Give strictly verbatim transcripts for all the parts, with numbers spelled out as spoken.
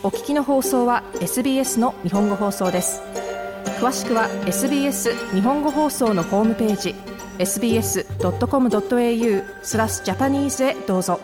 お聞きの放送は エスビーエス の日本語放送です。詳しくは エスビーエス 日本語放送のホームページ エスビーエスドットコムドットエーユー スラスジャパニーズへどうぞ。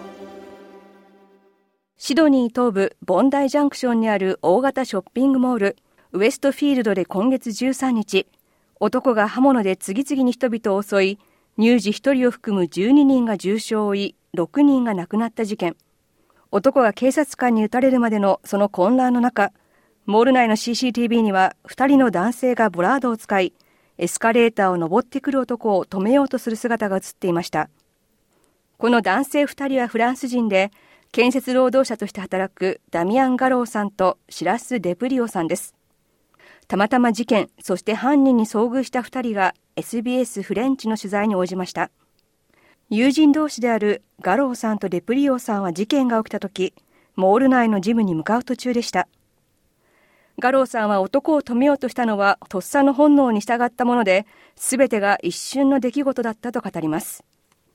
シドニー東部ボンダイジャンクションにある大型ショッピングモールウエストフィールドで今月じゅうさんにち、男が刃物で次々に人々を襲い、乳児ひとりを含むじゅうににんが重傷を負い、ろくにんが亡くなった事件。男が警察官に撃たれるまでのその混乱の中、モール内の シーシーティーブイ にはふたりの男性がボラードを使い、エスカレーターを登ってくる男を止めようとする姿が映っていました。この男性ふたりはフランス人で、建設労働者として働くダミアン・ガローさんとシラス・デプリオさんです。たまたま事件、そして犯人に遭遇したふたりが エスビーエス フレンチの取材に応じました。友人同士であるガローさんとデプリオさんは事件が起きたとき、モール内のジムに向かう途中でした。ガローさんは男を止めようとしたのはとっさの本能に従ったもので、すべてが一瞬の出来事だったと語ります。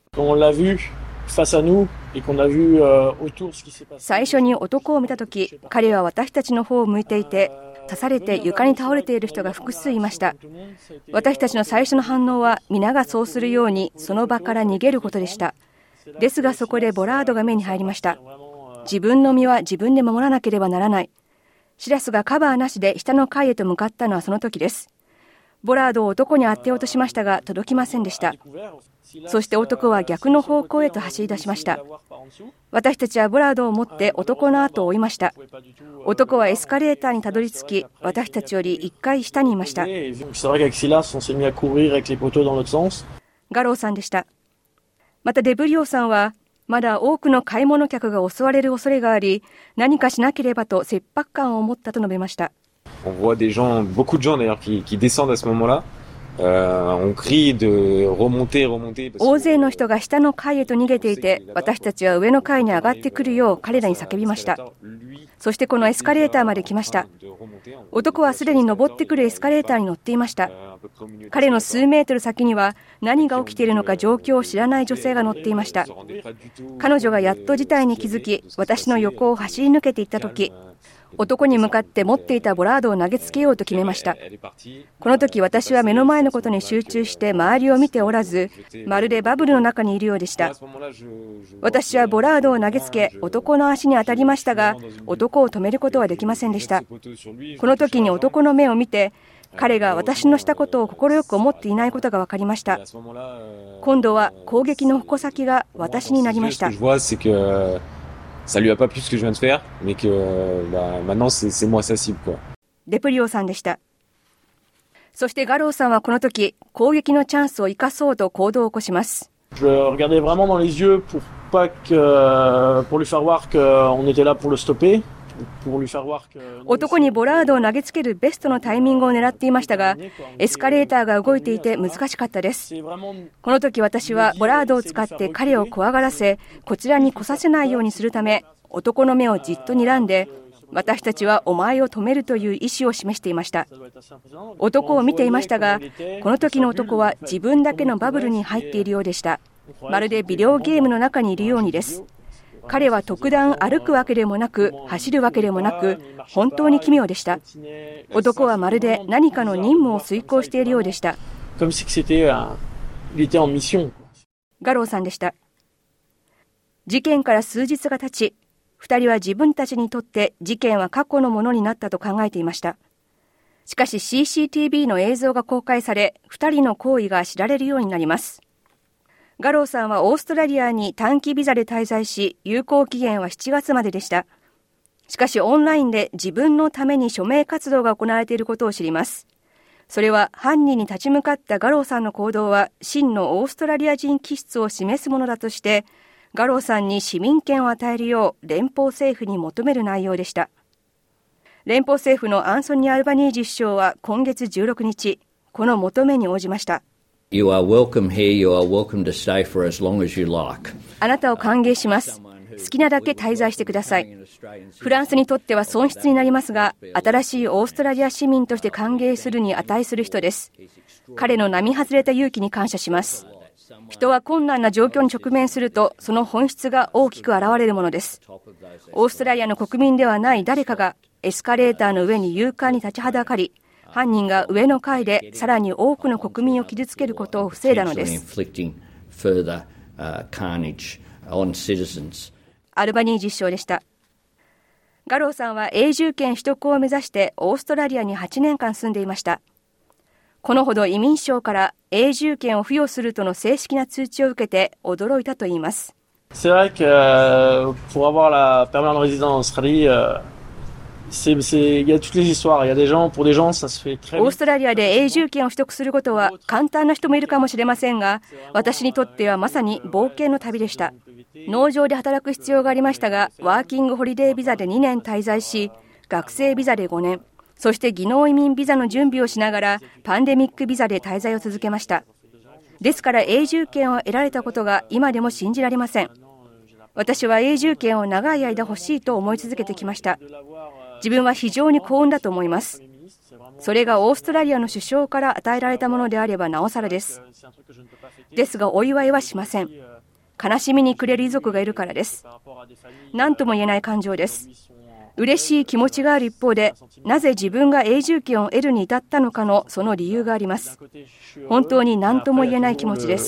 最初に男を見たとき、彼は私たちの方を向いていて、刺されて床に倒れている人が複数いました。私たちの最初の反応は皆がそうするようにその場から逃げることでした。ですがそこでボラードが目に入りました。自分の身は自分で守らなければならない。シラスがカバーなしで下の階へと向かったのはその時です。ボラードを男に当てようとしましたが届きませんでした。そして男は逆の方向へと走り出しました。私たちはボラードを持って男の後を追いました。男はエスカレーターにたどり着き、私たちより一階下にいました。ガローさんでした。またデブリオさんは、まだ多くの買い物客が襲われる恐れがあり、何かしなければと切迫感を持ったと述べました。 On voit des gens, beaucoup de gens d'ailleurs qui, qui descendent à ce moment-là. Euh, on crie de remonter, remonter. 大勢の人が下の階へと逃げていて、私たちは上の階に上がってくるよう彼らに叫びました。そしてこのエスカレーターまで来ました。男はすでに登ってくるエスカレーターに乗っていました。彼の数メートル先には何が起きているのか状況を知らない女性が乗っていました。彼女がやっと事態に気づき、私の横を走り抜けていったとき、男に向かって持っていたボラードを投げつけようと決めました。この時私は目の前のことに集中して周りを見ておらず、まるでバブルの中にいるようでした。私はボラードを投げつけ男の足に当たりましたが、男を止めることはできませんでした。この時に男の目を見て、彼が私のしたことを快く思っていないことが分かりました。今度は攻撃の矛先が私になりました。 Ça lui a pas plu ce que je viens de faire, mais que bah, maintenant c'est, c'est moi sa cible, quoi. デプリオさんでした。そしてガローさんはこの時、攻撃のチャンスを生かそうと行動を起こします。 Je regardais vraiment dans les yeux pour pas que, pour lui faire voir qu'on était là pour le stopper. 男にボラードを投げつけるベストのタイミングを狙っていましたが、エスカレーターが動いていて難しかったです。この時私はボラードを使って彼を怖がらせ、こちらに来させないようにするため、男の目をじっと睨んで、私たちはお前を止めるという意思を示していました。男を見ていましたが、この時の男は自分だけのバブルに入っているようでした。まるでビデオゲームの中にいるようにです。彼は特段歩くわけでもなく走るわけでもなく、本当に奇妙でした。男はまるで何かの任務を遂行しているようでした。ガローさんでした。事件から数日が経ち、二人は自分たちにとって事件は過去のものになったと考えていました。しかし シーシーティーブイ の映像が公開され、二人の行為が知られるようになります。ガローさんはオーストラリアに短期ビザで滞在し、有効期限はしちがつまででした。しかしオンラインで自分のために署名活動が行われていることを知ります。それは犯人に立ち向かったガローさんの行動は真のオーストラリア人気質を示すものだとして、ガローさんに市民権を与えるよう連邦政府に求める内容でした。連邦政府のアンソニー・アルバニージ首相は今月じゅうろくにち、この求めに応じました。 You are welcome here. You are welcome to stay for as long as you like. あなたを歓迎します。好きなだけ滞在してください。フランスにとっては損失になりますが、新しいオーストラリア市民として歓迎するに値する人です。彼の並外れた勇気に感謝します。 人は困難な状況に直面すると、その本質が大きく現れるものです。オーストラリアの国民ではない誰かがエスカレーターの上に勇敢に立ちはだかり、犯人が上の階でさらに多くの国民を傷つけることを防いだのです。アルバニージ首相でした。ガローさんは永住権取得を目指してオーストラリアにはちねんかん住んでいました。このほど移民省から永住権を付与するとの正式な通知を受けて驚いたといいます。 C'est vrai que euh, pour avoir la permanente résidence en Australie, euh, c'est, c'est, il y a toutes les histoires. Il y a des gens, pour des gens, ça se fait très. オーストラリアで永住権を取得することは簡単な人もいるかもしれませんが、私にとってはまさに冒険の旅でした。農場で働く必要がありましたが、ワーキングホリデービザでにねん滞在し、学生ビザでごねん、そして技能移民ビザの準備をしながらパンデミックビザで滞在を続けました。ですから永住権を得られたことが今でも信じられません。私は永住権を長い間欲しいと思い続けてきました。自分は非常に幸運だと思います。それがオーストラリアの首相から与えられたものであればなおさらです。ですがお祝いはしません。悲しみに暮れる遺族がいるからです。何とも言えない感情です。嬉しい気持ちがある一方で、なぜ自分が永住権を得るに至ったのかのその理由があります。本当に何とも言えない気持ちです。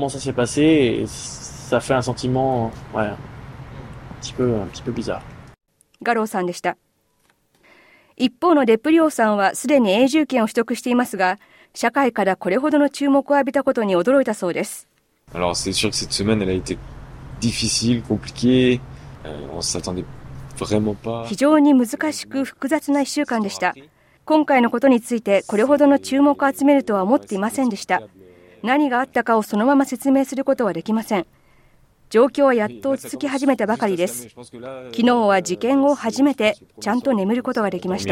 ガローさんでした。一方のデプリオーさんはすでに永住権を取得していますが、社会からこれほどの注目を浴びたことに驚いたそうです。 Alors c'est sûr que cette semaine elle a été difficile, compliquée. On s'attendait 非常に難しく複雑ないっしゅうかんでした。今回のことについてこれほどの注目を集めるとは思っていませんでした。何があったかをそのまま説明することはできません。状況はやっと落ち着き始めたばかりです。昨日は事件後初めてちゃんと眠ることができました。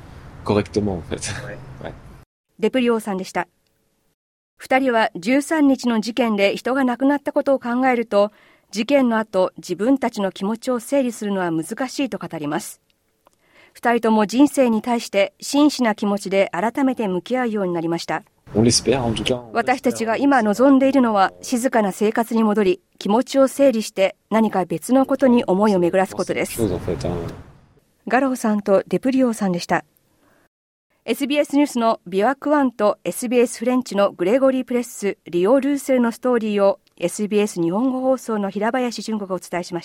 デプリオーさんでした。二人はじゅうさんにちの事件で人が亡くなったことを考えると、事件の後、自分たちの気持ちを整理するのは難しいと語ります。二人とも人生に対して真摯な気持ちで改めて向き合うようになりました。私たちが今望んでいるのは静かな生活に戻り、気持ちを整理して何か別のことに思いを巡らすことです。ガローさんとデプリオーさんでした。エスビーエス ニュースのビワクワンと エスビーエス フレンチのグレゴリー・プレッス、リオ・ルーセルのストーリーを エスビーエス 日本語放送の平林純子がお伝えしました。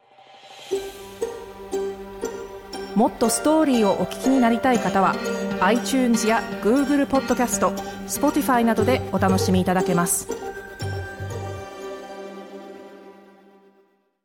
もっとストーリーをお聞きになりたい方は iTunes や Google ポッドキャスト、Spotify などでお楽しみいただけます。